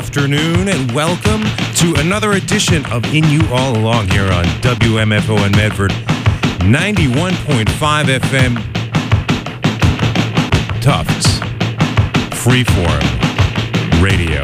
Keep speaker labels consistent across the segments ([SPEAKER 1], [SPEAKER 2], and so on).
[SPEAKER 1] afternoon and welcome to another edition of In You All Along here on WMFO in Medford, 91.5 FM, Tufts, Freeform Radio.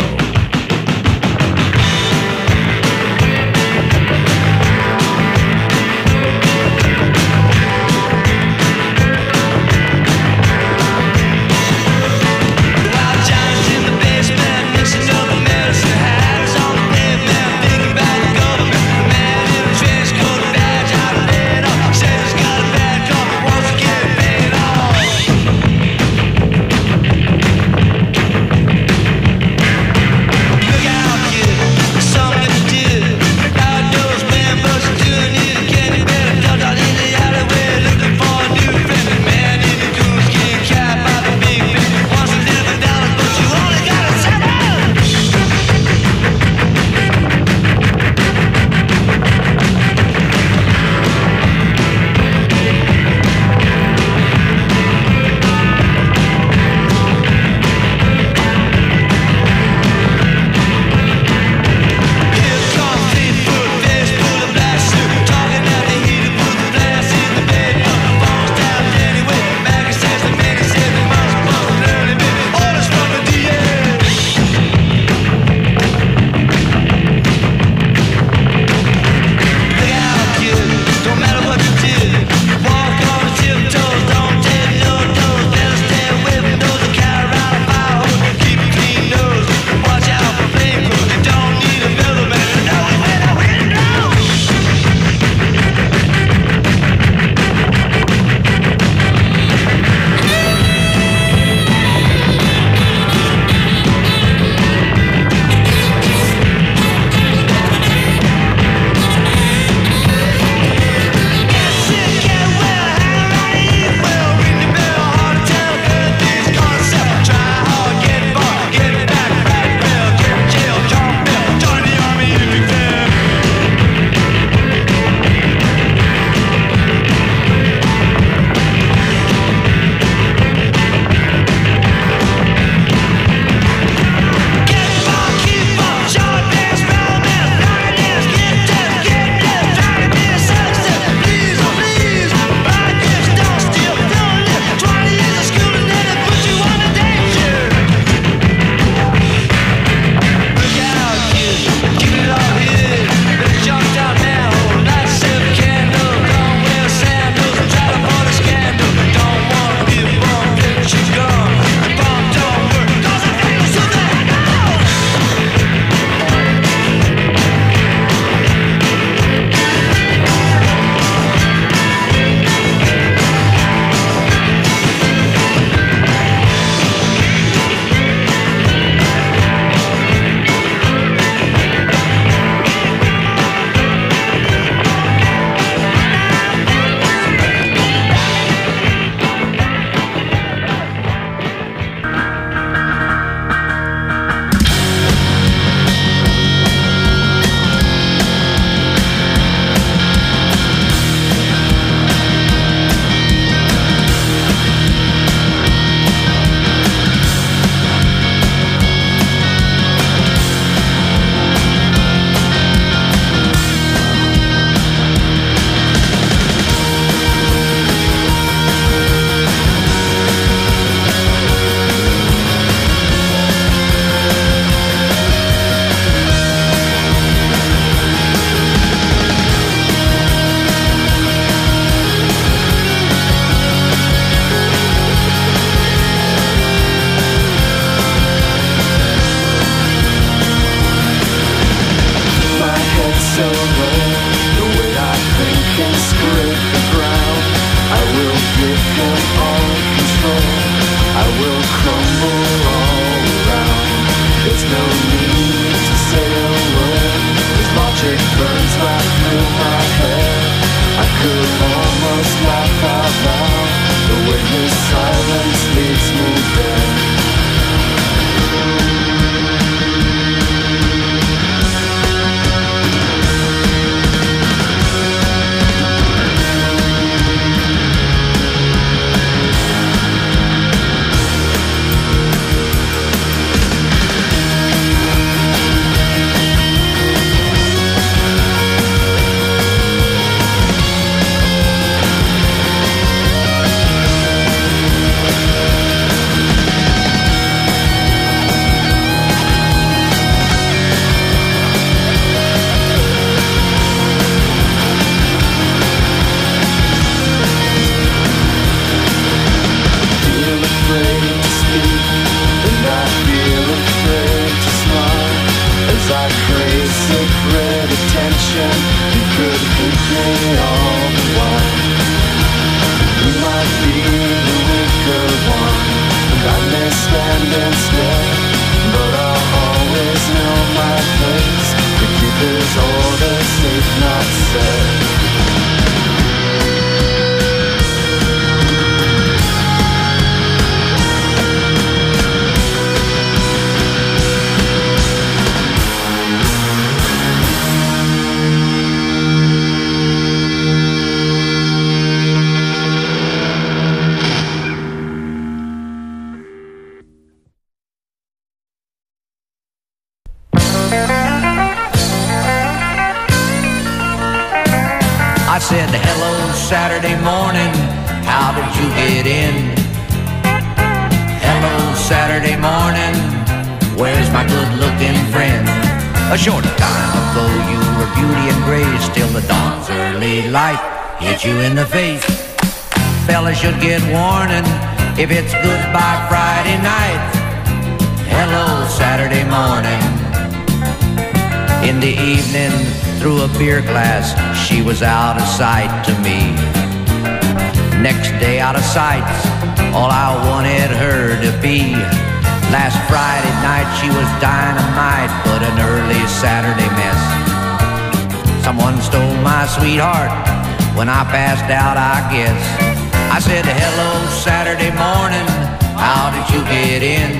[SPEAKER 2] hello, Saturday morning, how did you get in? Hello, Saturday morning, where's my good-looking friend? A short time ago you were beauty and grace, till the dawn's early light hit you in the face. Fellas should get warning if it's goodbye Friday night. Hello, Saturday morning. In the evening, through a beer glass, she was out of sight to me. Next day, out of sight, all I wanted her to be. Last Friday night, she was dynamite, but an early Saturday mess. Someone stole my sweetheart when I passed out, I guess. I said, hello, Saturday morning, how did you get in?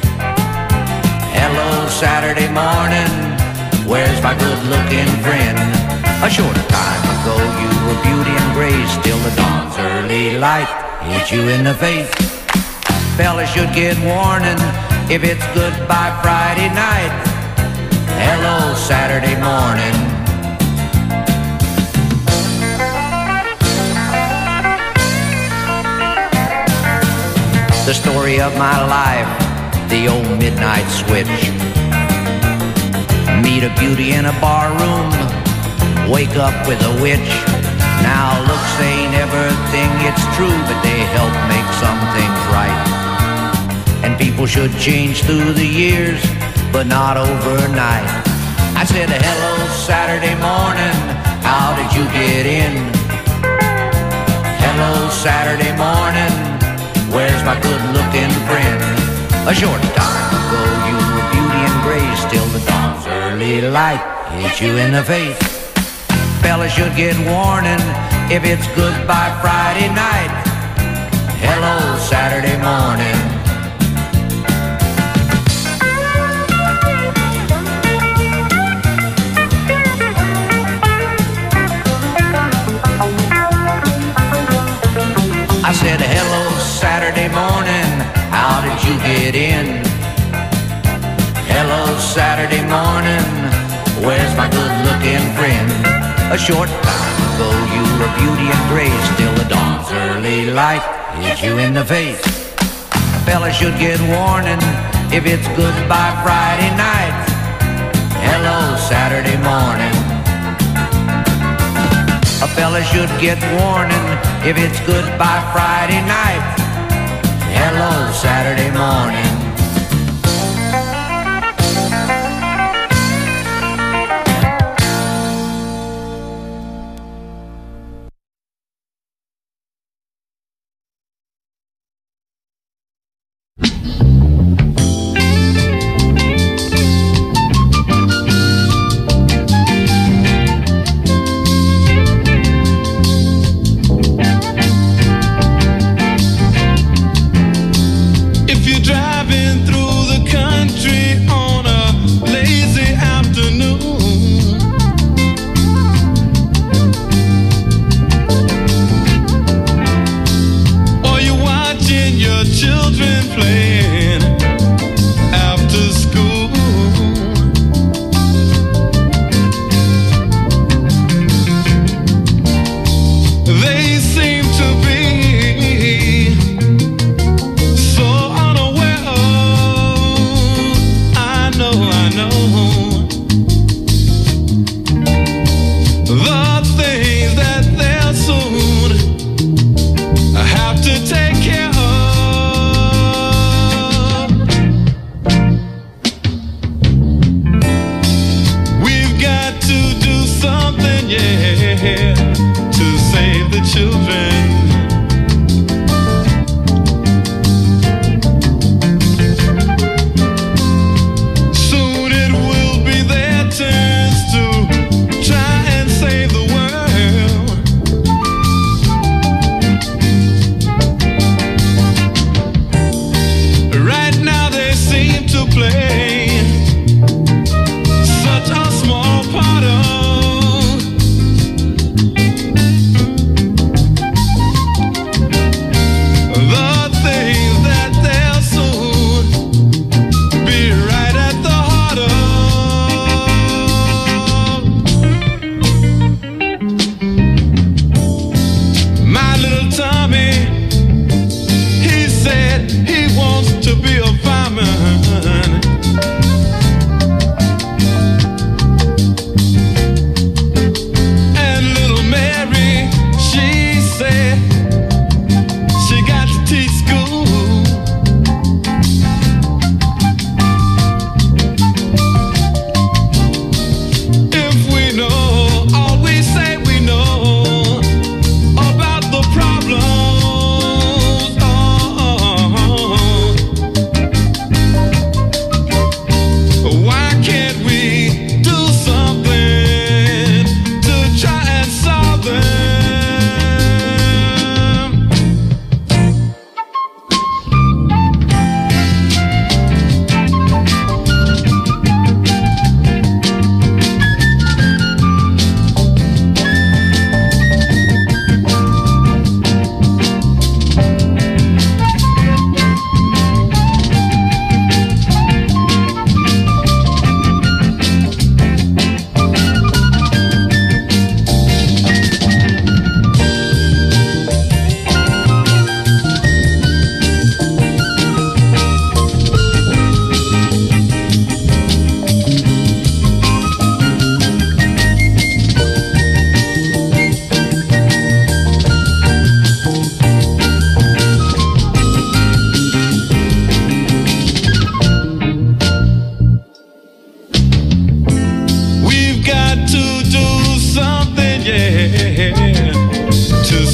[SPEAKER 2] Hello, Saturday morning, where's my good-looking friend? A short time ago you were beauty and grace, till the dawn's early light hit you in the face. Fellas should get warning if it's goodbye Friday night. Hello, Saturday morning. The story of my life, the old midnight switch. Meet a beauty in a bar room, wake up with a witch. Now looks ain't everything, it's true, but they help make some things right. And people should change through the years, but not overnight. I said, hello, Saturday morning, how did you get in? Hello, Saturday morning, where's my good-looking friend? A short time ago you were beauty and grace, till the dawn's early light hit you in the face. Fellas should get warning if it's goodbye Friday night. Hello, Saturday morning. I said, hello, Saturday morning, how did you get in? Hello, Saturday morning, where's my good-looking friend? A short time ago you were beauty and grace, till the dawn's early light hit you in the face. A fella should get warning if it's goodbye Friday night. Hello, Saturday morning. A fella should get warning if it's goodbye Friday night. Hello, Saturday morning.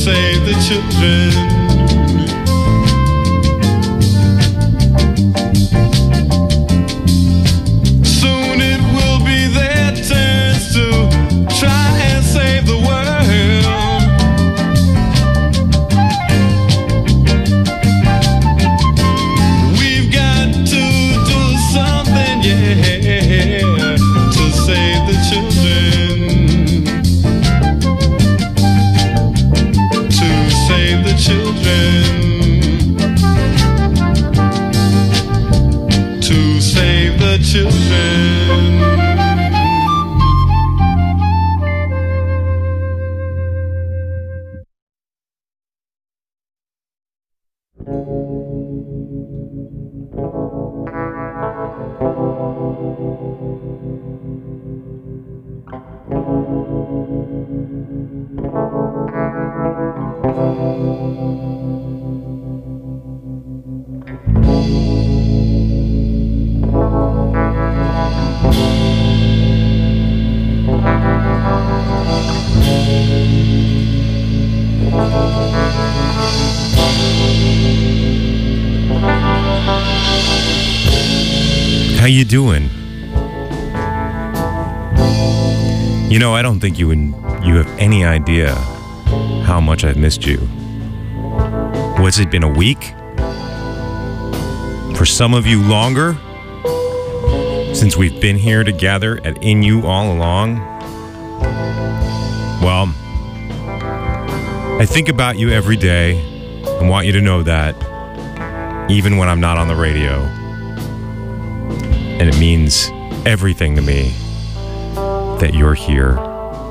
[SPEAKER 3] save the children. Soon it will be their turns to try and save the world. We've got to do something, yeah, to save the children. To save the children. To save the children.
[SPEAKER 1] How you doing? You know, I don't think you have any idea how much I've missed you. What's it been, a week? For some of you, longer? Since we've been here together at In You All Along? Well, I think about you every day and want you to know that, even when I'm not on the radio. And it means everything to me that you're here.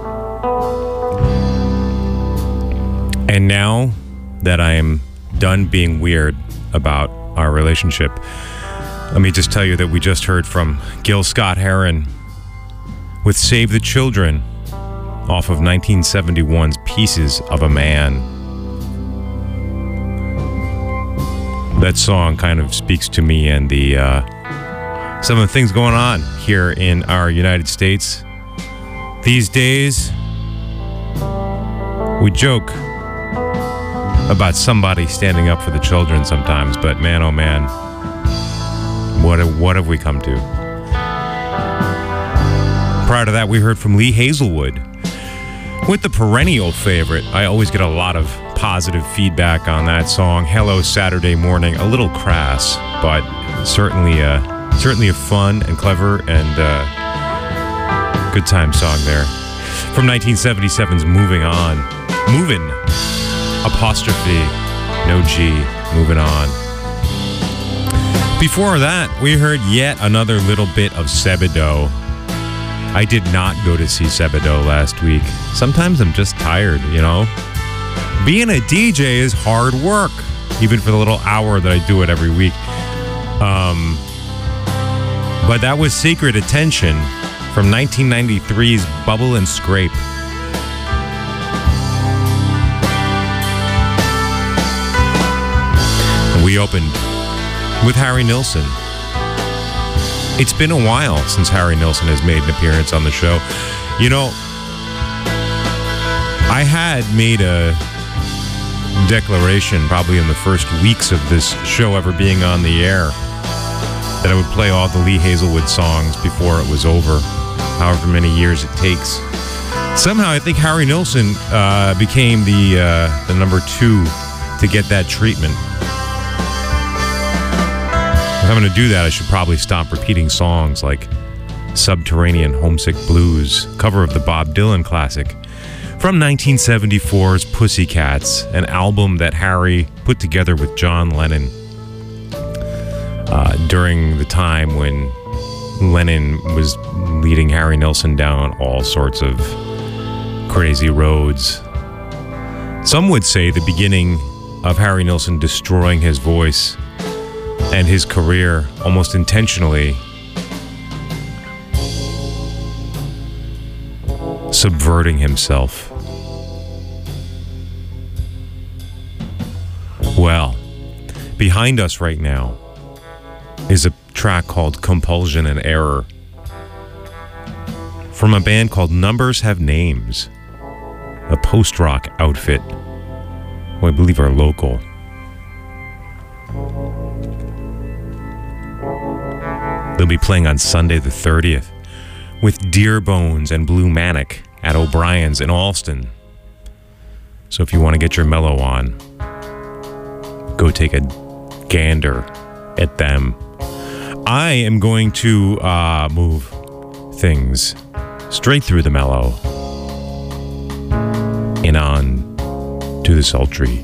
[SPEAKER 1] And now that I am done being weird about our relationship, let me just tell you that we just heard from Gil Scott-Heron with Save the Children off of 1971's Pieces of a Man. That song kind of speaks to me and the some of the things going on here in our United States these days. We joke about somebody standing up for the children sometimes, but man, oh man, what have we come to? Prior to that, we heard from Lee Hazelwood with the perennial favorite. I always get a lot of positive feedback on that song, Hello Saturday Morning. A little crass, but certainly a fun and clever and good time song there. From 1977's Moving On. Movin', apostrophe, no G, moving on. Before that, we heard yet another little bit of Sebadoh. I did not go to see Sebadoh last week. Sometimes I'm just tired, you know? Being a DJ is hard work, even for the little hour that I do it every week. But that was Secret Attention from 1993's Bubble and Scrape. And we opened with Harry Nilsson. It's been a while since Harry Nilsson has made an appearance on the show. You know, I had made a declaration probably in the first weeks of this show ever being on the air that I would play all the Lee Hazelwood songs before it was over, however many years it takes. Somehow I think Harry Nilsson became the number 2 to get that treatment. If I'm going to do that, I should probably stop repeating songs like Subterranean Homesick Blues, cover of the Bob Dylan classic from 1974's Pussycats, an album that Harry put together with John Lennon during the time when Lennon was leading Harry Nilsson down all sorts of crazy roads. Some would say the beginning of Harry Nilsson destroying his voice and his career almost intentionally, subverting himself. Well, behind us right now is a track called Compulsion and Error from a band called Numbers Have Names, a post-rock outfit who I believe are local. They'll be playing on Sunday the 30th with Dear Bones and Blue Manic at O'Brien's in Allston. So if you want to get your mellow on, go take a gander at them. I am going to move things straight through the mellow and on to the sultry.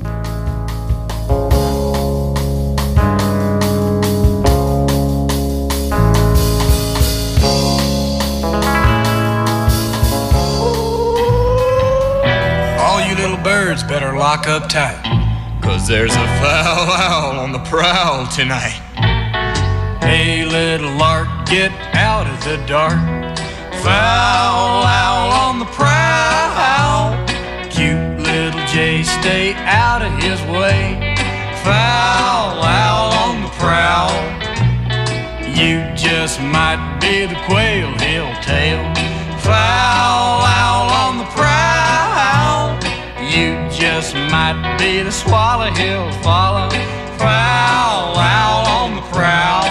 [SPEAKER 4] Better lock up tight, 'cause there's a foul owl on the prowl tonight. Hey little lark, get out of the dark. Foul owl on the prowl. Cute little Jay, stay out of his way. Foul owl on the prowl. You just might be the quail he'll tail. Foul owl on the prowl. You just might be the swallow he'll follow. Foul owl on the prowl.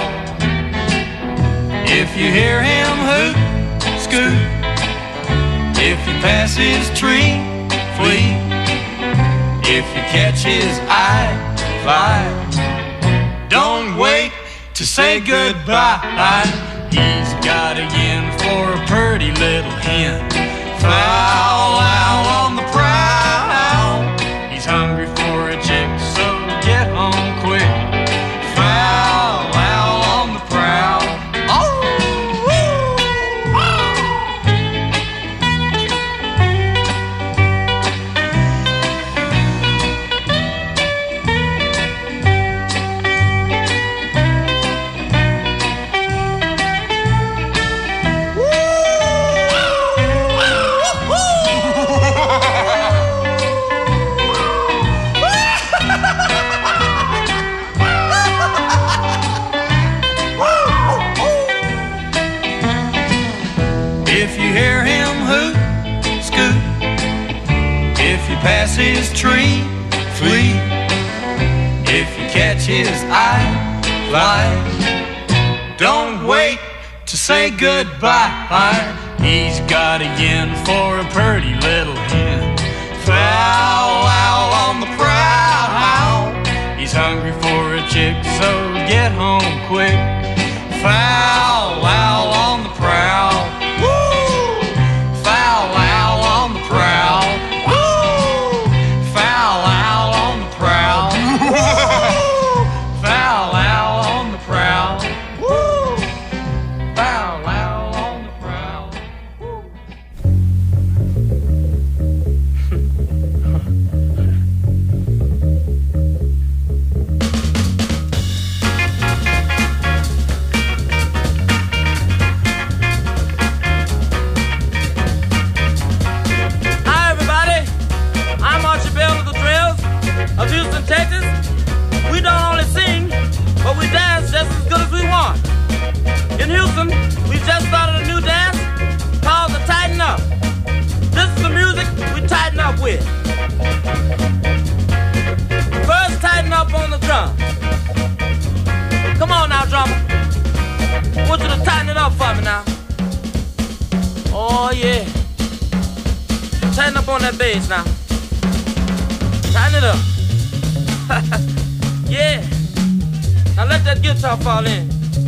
[SPEAKER 4] If you hear him hoot, scoot. If you pass his tree, flee. If you catch his eye, fly. Don't wait to say goodbye. He's got a yen for a pretty little hen. Foul owl on the prowl. He's hungry for a chick, so get home quick. Foul owl on the prowl. Oh, pass his tree, flee. If you catch his eye, fly. Don't wait to say goodbye. He's got a yen for a pretty little hen. Foul owl on the prowl. He's hungry for a chick, so get home quick. Foul owl on the prowl. Woo! Foul owl on the prowl.
[SPEAKER 5] Of Houston, Texas. We don't only sing, but we dance just as good as we want. In Houston, we just started a new dance called the Tighten Up. This is the music we tighten up with. First, tighten up on the drum. Come on now, drummer. I want you to tighten it up for me now. Oh, yeah. Tighten up on that bass now. Tighten it up. Yeah. Now let that guitar fall in.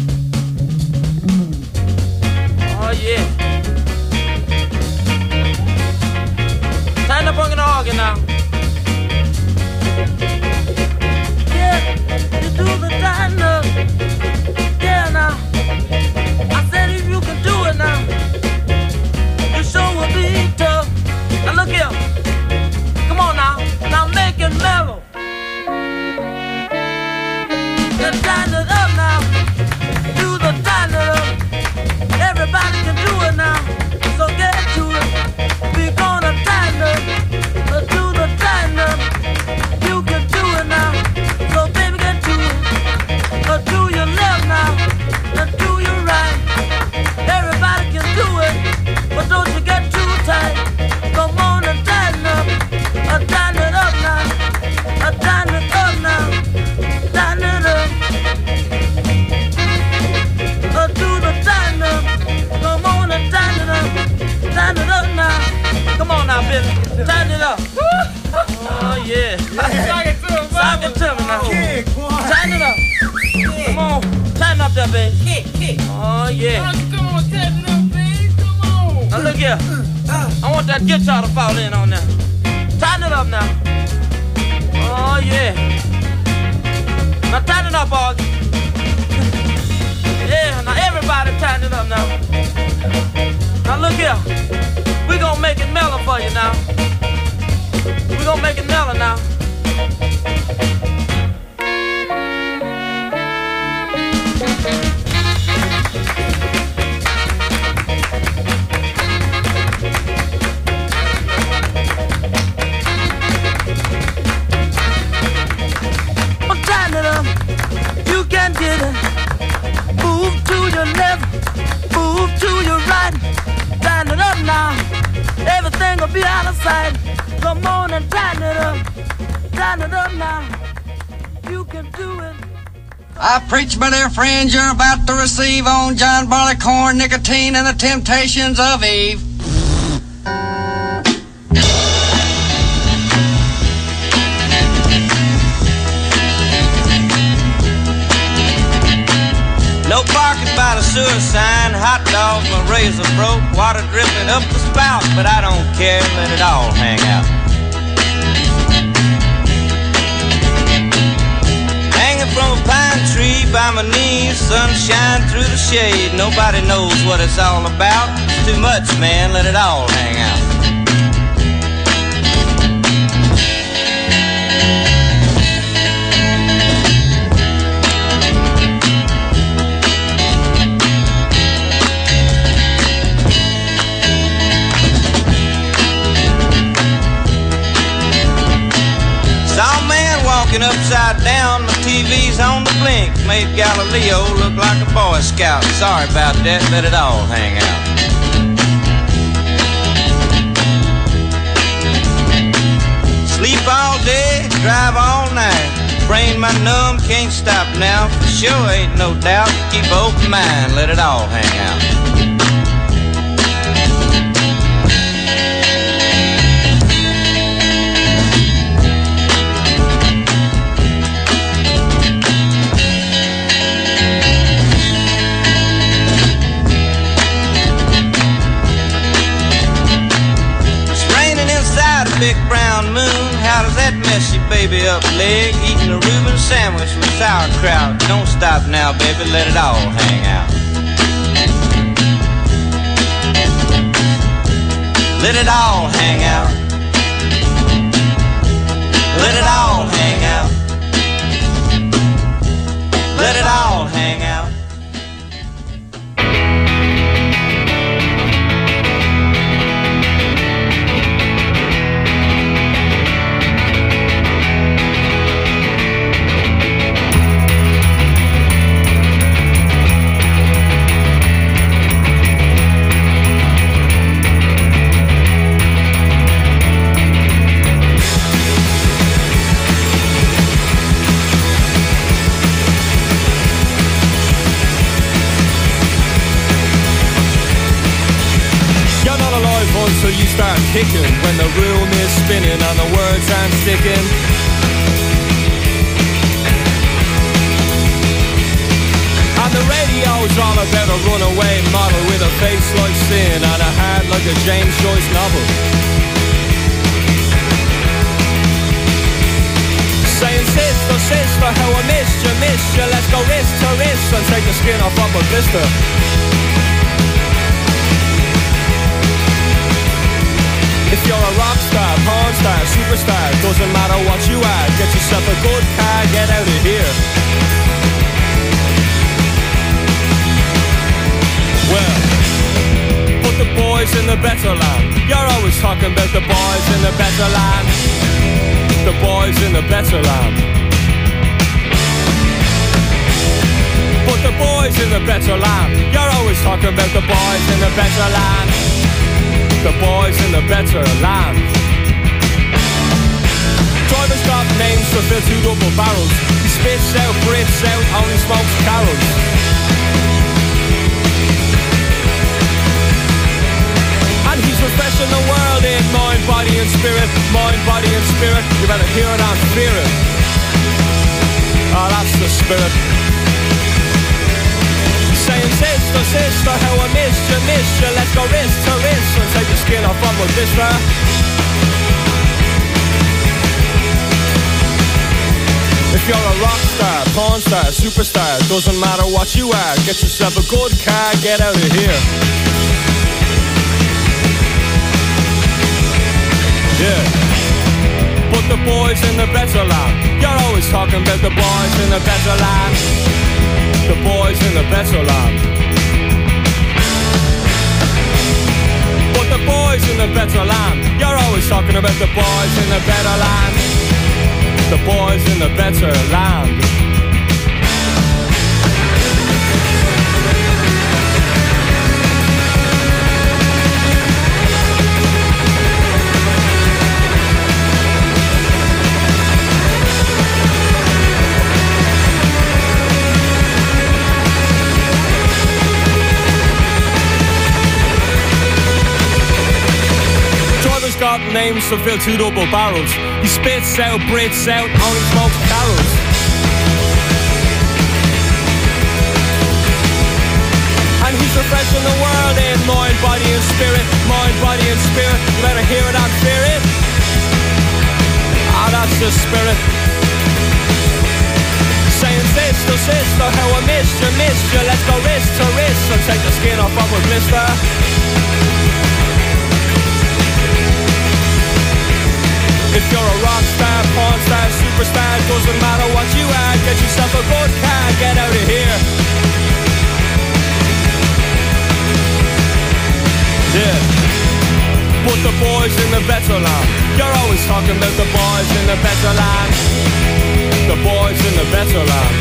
[SPEAKER 5] Oh yeah. Tighten up on the organ now. Yeah, you do the tighten up. Yeah now. I said if you can do it now, you sure will be tough. Now look here. Come on now. Now make it mellow. Just tighten it up now. Do the tighten it up. Everybody can do it now. So get to it. We're gonna tighten it. Do the there, baby. Kick. Oh, yeah. Come on, tighten up, baby. Come on. Now, look here. I want that guitar to fall in on there. Tighten it up now. Oh, yeah. Now, tighten it up, boys. Yeah, now everybody tighten it up now. Now, look here. We gonna make it mellow for you now. We gonna make it mellow now. You can get it. Move to your left, move to your right. Tighten it up now. Everything will be out of sight. Come on and tighten it up. Tighten it up now. You can do it.
[SPEAKER 2] I preach, my dear friends, you're about to receive on John Barleycorn, Nicotine, and the Temptations of Eve.
[SPEAKER 6] No parking by the sewer sign, hot dogs, my razor broke, water dripping up the spout, but I don't care, let it all hang out. Hanging from a pine tree by my knees, sunshine through the shade, nobody knows what it's all about. It's too much, man, let it all hang out. Upside down, my TV's on the blink. Made Galileo look like a Boy Scout. Sorry about that, let it all hang out. Sleep all day, drive all night. Brain my numb, can't stop now. For sure ain't no doubt, keep open mind, let it all hang out. Big brown moon, how does that mess your baby up leg? Eating a Reuben sandwich with sauerkraut. Don't stop now, baby, let it all hang out. Let it all hang out. Let it all hang out. Let it all hang out.
[SPEAKER 7] So you start kicking when the room is spinning and the words aren't sticking. And the radio's all about a runaway model with a face like sin and a heart like a James Joyce novel. Saying sister, sister, how I missed you, let's go wrist to wrist and take the skin off of a blister. If you're a rock star, porn star, superstar, doesn't matter what you are, get yourself a good car, get out of here. Well, put the boys in the better land. You're always talking about the boys in the better land. The boys in the better land. Put the boys in the better land. You're always talking about the boys in the better land. The boys in the better land. Drivers got names to fill 2 double barrels. He spits out, breathes out, only smokes carols. And he's refreshing the world in mind, body and spirit. Mind, body and spirit. You better hear it and fear it. Oh, that's the spirit. sister, how I missed you. Let's go wrist to wrist and take the skin off of a blister. If you're a rock star, porn star, superstar, doesn't matter what you are, get yourself a good car, get out of here. Yeah. But the boys in the better land, you're always talking about the boys in the better land. The boys in the better land. But the boys in the better land, you're always talking about the boys in the better land. The boys in the better land. Got names to fill 2 double barrels. He spits out, breathes out, only smokes carols. And he's refreshing the world in mind, body and spirit. Mind, body and spirit. You better hear it and fear it. Ah, that's the spirit. Saying sister, sister, how I missed you. Let's go wrist to wrist and take the skin off of a blister. If you're a rock star, porn star, superstar, doesn't matter what you are, get yourself a good car, get out of here. Yeah. But the boys in the better land, you're always talking about the boys in the better land. The boys in the better land.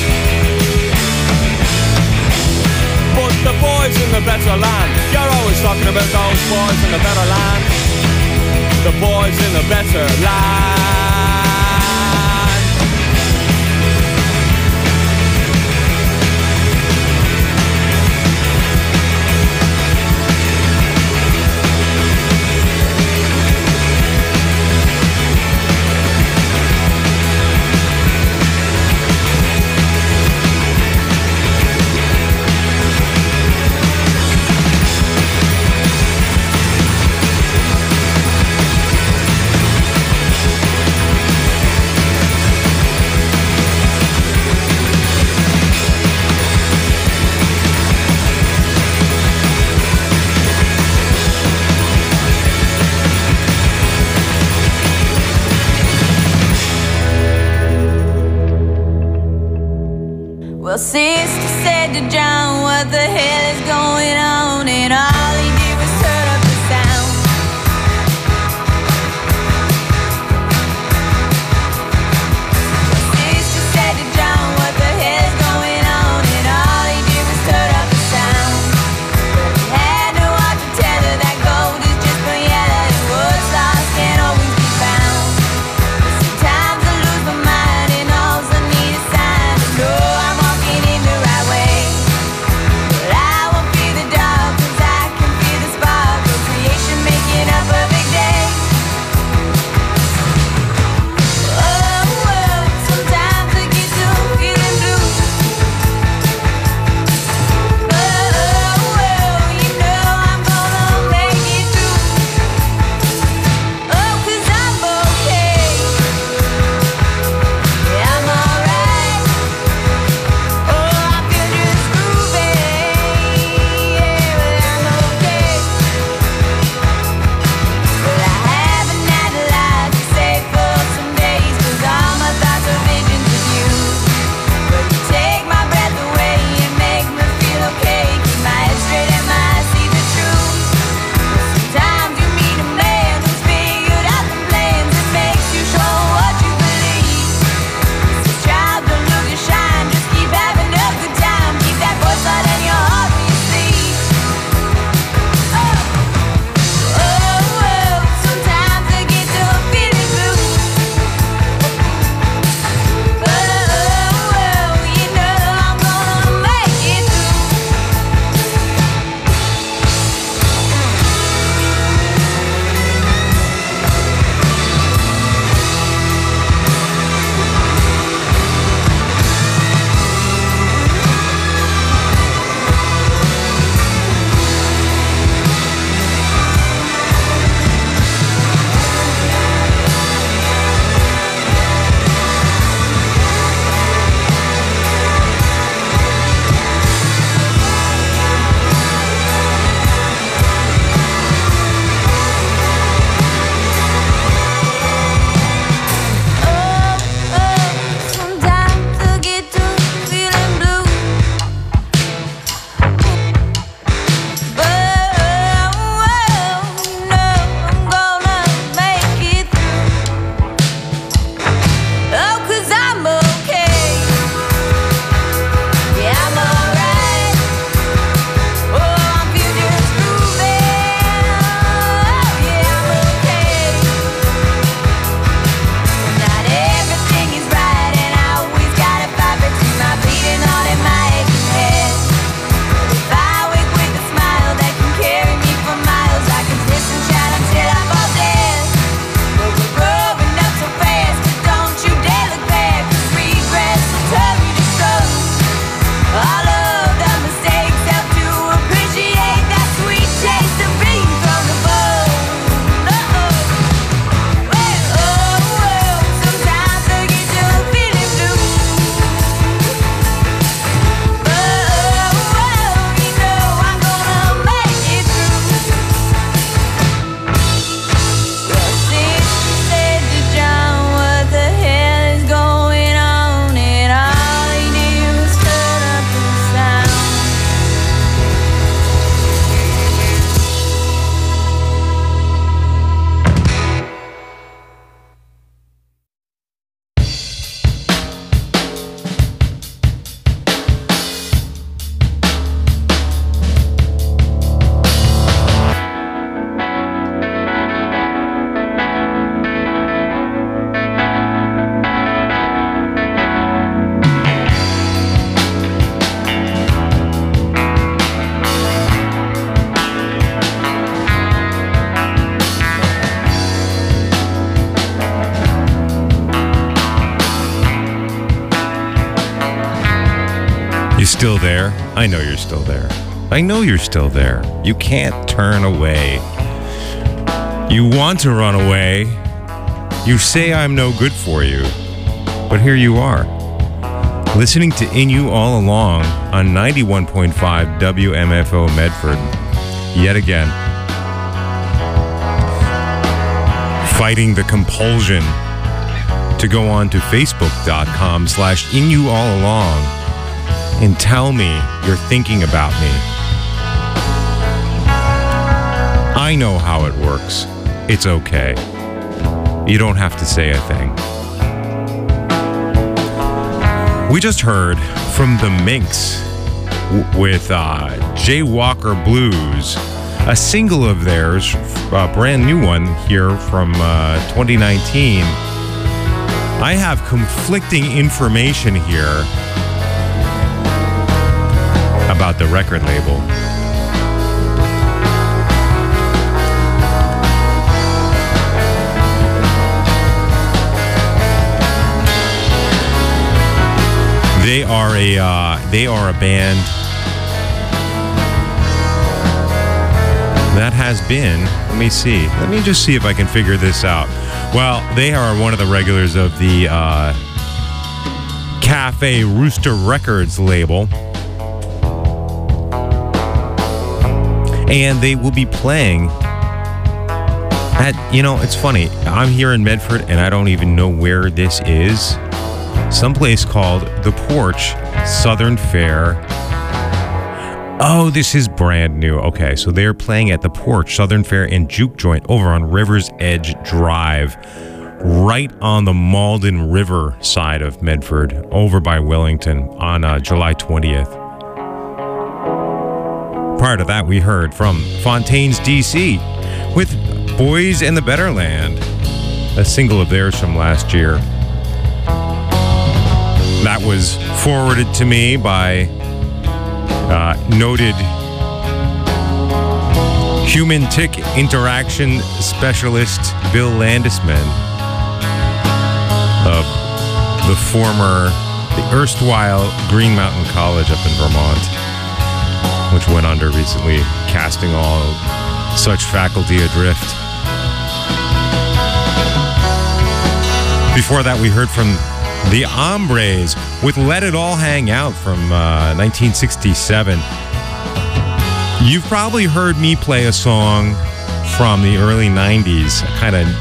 [SPEAKER 7] But the boys in the better land, you're always talking about those boys in the better land. The boys in the better land.
[SPEAKER 8] Well, sister said to John, what the hell is going on? And all he did was turn up the sound. Sister said to John, what the hell is going on? And all he did was turn up the sound. But he had no heart to tell her that gold is just for yellow, and what's lost can't always be found. Sometimes I lose my mind and all I need is sign to know I'm walking in the right way. But I won't be the dog, 'cause I
[SPEAKER 1] still there? I know you're still there. I know you're still there. You can't turn away. You want to run away. You say I'm no good for you. But here you are, listening to In You All Along on 91.5 WMFO Medford. Yet again, fighting the compulsion to go on to Facebook.com/InYouAllAlong and tell me you're thinking about me. I know how it works. It's okay. You don't have to say a thing. We just heard from the Minx with Jaywalker Blues, a single of theirs, a brand new one here from 2019. I have conflicting information here about the record label. They are a band that has been, let me just see if I can figure this out. Well, they are one of the regulars of the Cafe Rooster Records label. And they will be playing at, it's funny, I'm here in Medford and I don't even know where this is. Someplace called The Porch, Southern Fair. Oh, this is brand new. Okay, so they're playing at The Porch, Southern Fair and Juke Joint over on River's Edge Drive, right on the Malden River side of Medford, over by Wellington on July 20th. Prior to that, we heard from Fontaines, D.C. with Boys in the Better Land, a single of theirs from last year. That was forwarded to me by noted human-tick interaction specialist Bill Landisman of the erstwhile Green Mountain College up in Vermont, which went under recently, casting all such faculty adrift. Before that, we heard from The Hombres with Let It All Hang Out from 1967. You've probably heard me play a song from the early 90s, a kind of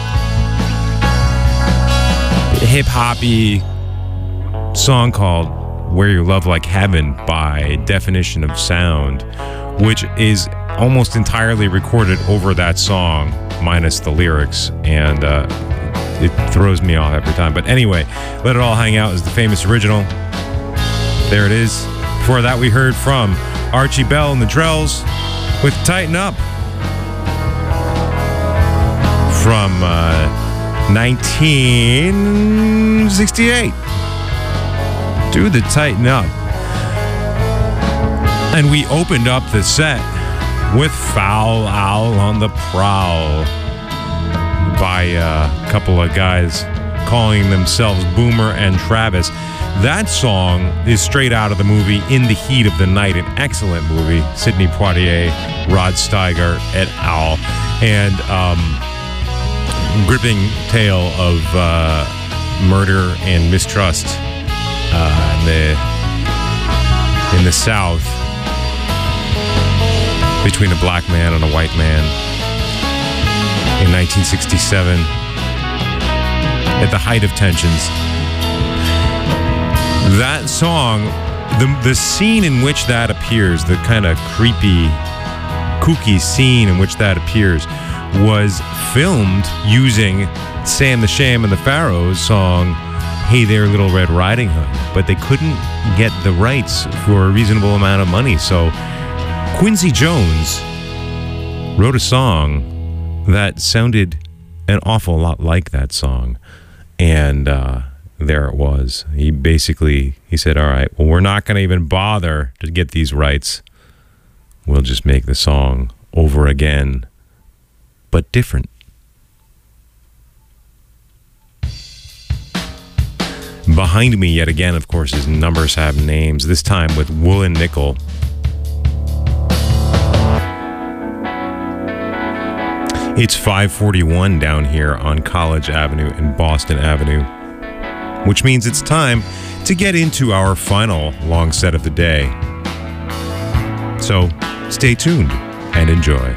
[SPEAKER 1] hip-hoppy song called Where Your Love Like Heaven by Definition of Sound, which is almost entirely recorded over that song, minus the lyrics, and it throws me off every time. But anyway, Let It All Hang Out is the famous original. There it is. Before that, we heard from Archie Bell and the Drells with Tighten Up from 1968. Do the Tighten Up. And we opened up the set with Foul Owl on the Prowl by a couple of guys calling themselves Boomer and Travis. That song is straight out of the movie In the Heat of the Night, an excellent movie. Sidney Poitier, Rod Steiger et al. And gripping tale of murder and mistrust in the South between a black man and a white man in 1967 at the height of tensions. That song, the scene in which that appears, the kind of creepy, kooky scene in which that appears, was filmed using Sam the Sham and the Pharaohs' song Hey There Little Red Riding Hood, but they couldn't get the rights for a reasonable amount of money, so Quincy Jones wrote a song that sounded an awful lot like that song, and there it was. He said, all right, well, we're not going to even bother to get these rights. We'll just make the song over again, but different. Behind me, yet again, of course, is Numbers Have Names, this time with Woolen Nickel. It's 5:41 down here on College Avenue and Boston Avenue, which means it's time to get into our final long set of the day. So stay tuned and enjoy.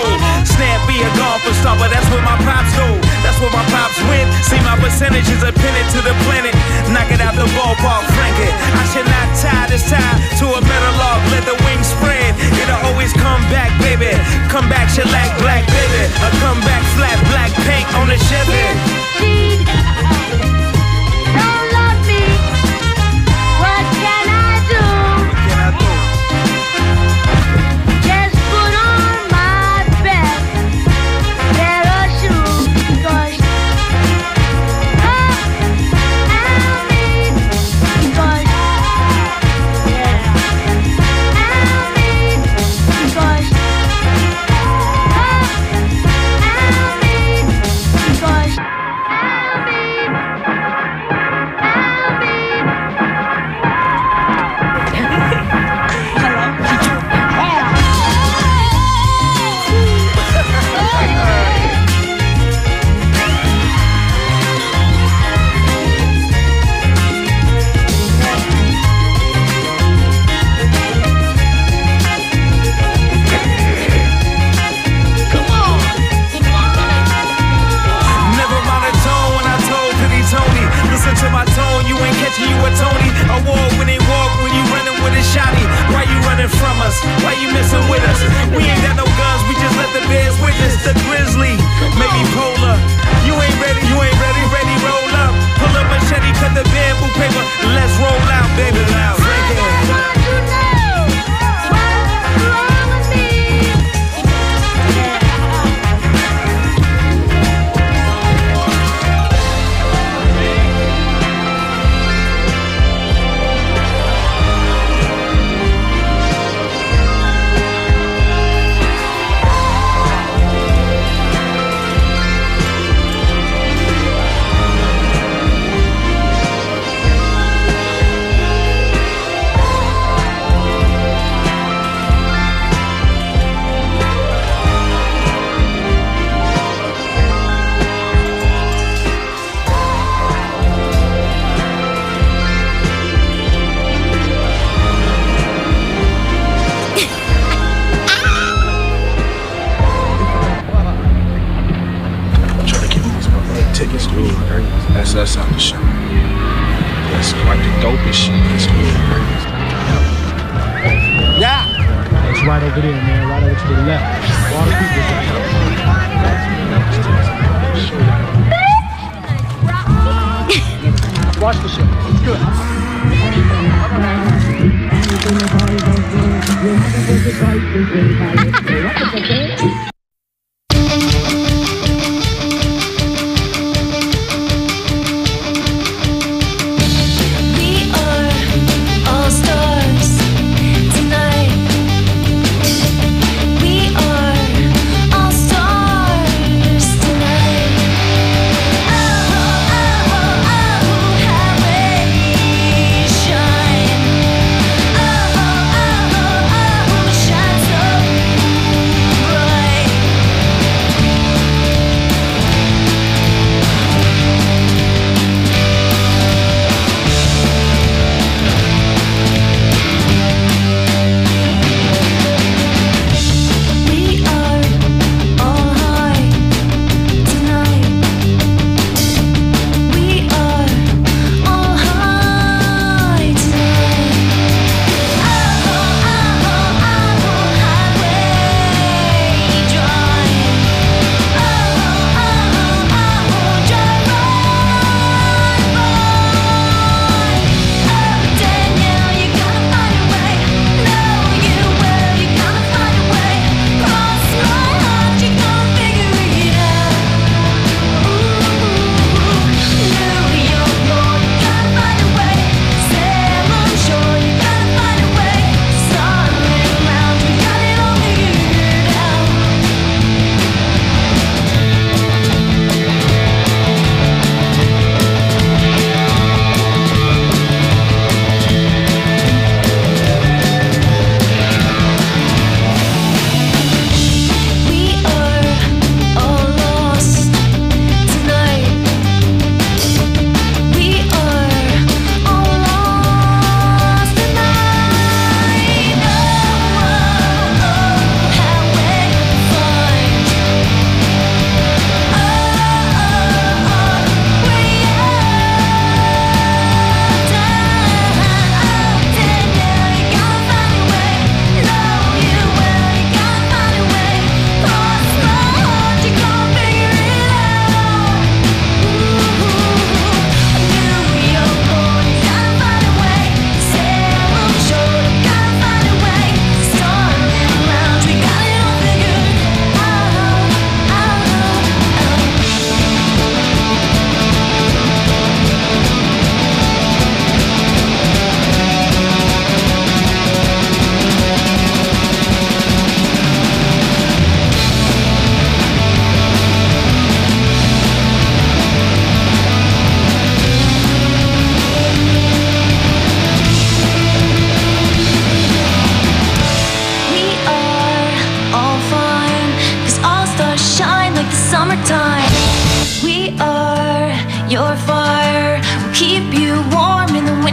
[SPEAKER 5] roll. Snap be a golfer star, but that's where my pops go. That's where my pops went. See my percentages are pinned to the planet. Knock it out the ballpark, Frankie. I should not tie this tie to a metal log. Let the wings spread. It'll always come back, baby. Come back, shellac, black, baby. A come back, flat, black paint on the Chevy.
[SPEAKER 8] Don't love me. What can I do?
[SPEAKER 5] What can I do?
[SPEAKER 8] Just put on my best pair of shoes. 'Cause I'll be. 'Cause yeah, I'll be. 'Cause I'll be. 'Cause
[SPEAKER 5] Never mind the tone when I told Pretty Tony. Listen to my tone, you ain't catching you a Tony. Award-winning walk when you running with a shotty. Why you running from us? Why you messing with us? We ain't got no guns, we just let the bears witness. The grizzly, maybe polar. You ain't ready, ready, roll up. Pull up machete, cut the bamboo paper. Let's roll out, baby, loud. Frankie.
[SPEAKER 8] want to know what's wrong with me. Yeah.
[SPEAKER 9] Trying to give these motherfucking tickets, dude. That's us out the show. That's like the dopest shit. That's good. Yeah.
[SPEAKER 10] It's right over there, man. Right over to the left. All the people back there. Watch the show. It's good.
[SPEAKER 8] We are all stars tonight. We are all stars tonight. Oh, oh, oh, oh, how we shine. Oh, oh, oh, oh, shine so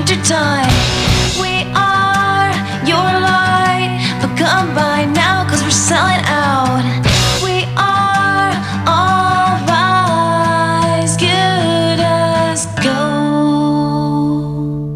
[SPEAKER 11] wintertime. We are your light, but come by now, cause we're selling out. We are all rise, good as gold.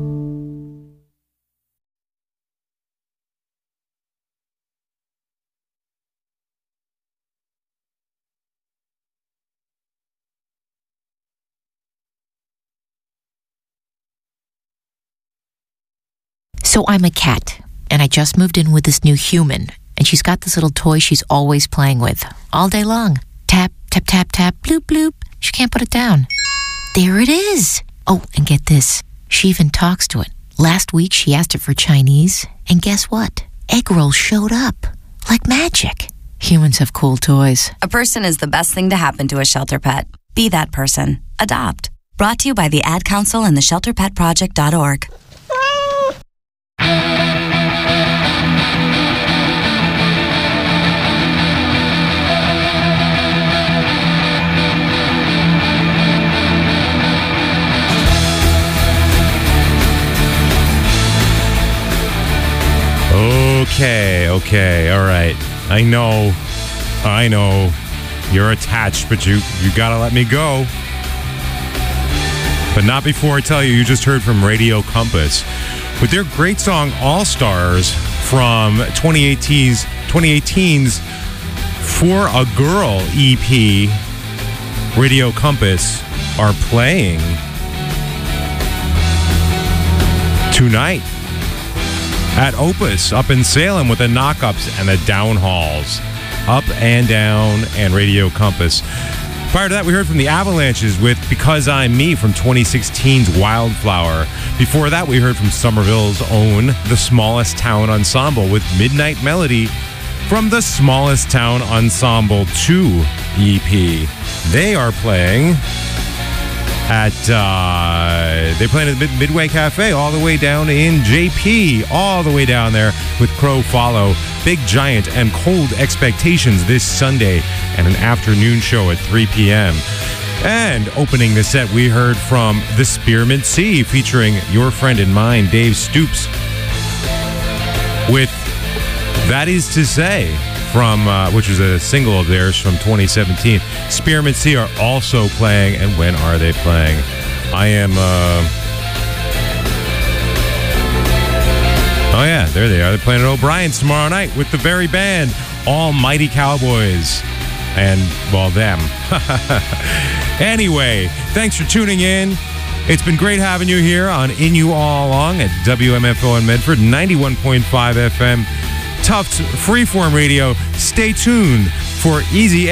[SPEAKER 12] So I'm a cat, and I just moved in with this new human, and she's got this little toy she's always playing with, all day long. Tap, tap, tap, tap, bloop, bloop. She can't put it down. There it is. Oh, and get this. She even talks to it. Last week, she asked it for Chinese, and guess what? Egg rolls showed up. Like magic. Humans have cool toys.
[SPEAKER 13] A person is the best thing to happen to a shelter pet. Be that person. Adopt. Brought to you by the Ad Council and the ShelterPetProject.org.
[SPEAKER 1] Okay, all right. I know. You're attached, but you gotta let me go. But not before I tell you just heard from Radio Compass with their great song All Stars from 2018's For a Girl EP. Radio Compass are playing tonight at Opus up in Salem with the Knockups and the Downhauls. Up and Down and Radio Compass. Prior to that, we heard from the Avalanches with Because I'm Me from 2016's Wildflower. Before that, we heard from Somerville's own The Smallest Town Ensemble with Midnight Melody from the Smallest Town Ensemble 2 EP. They are playing at Midway Cafe all the way down in JP, all the way down there with Crow Follow, Big Giant, and Cold Expectations this Sunday, and an afternoon show at 3 p.m. And opening the set, we heard from The Spearmint Sea featuring your friend and mine, Dave Stoops, with That Is to Say, from which was a single of theirs from 2017. Spearmint Sea are also playing, and when are they playing? I am... Oh yeah, there they are. They're playing at O'Brien's tomorrow night with the very band, Almighty Cowboys. And, well, them. Anyway, thanks for tuning in. It's been great having you here on In You All Along at WMFO in Medford, 91.5 FM. Tufts Freeform Radio. Stay tuned for Easy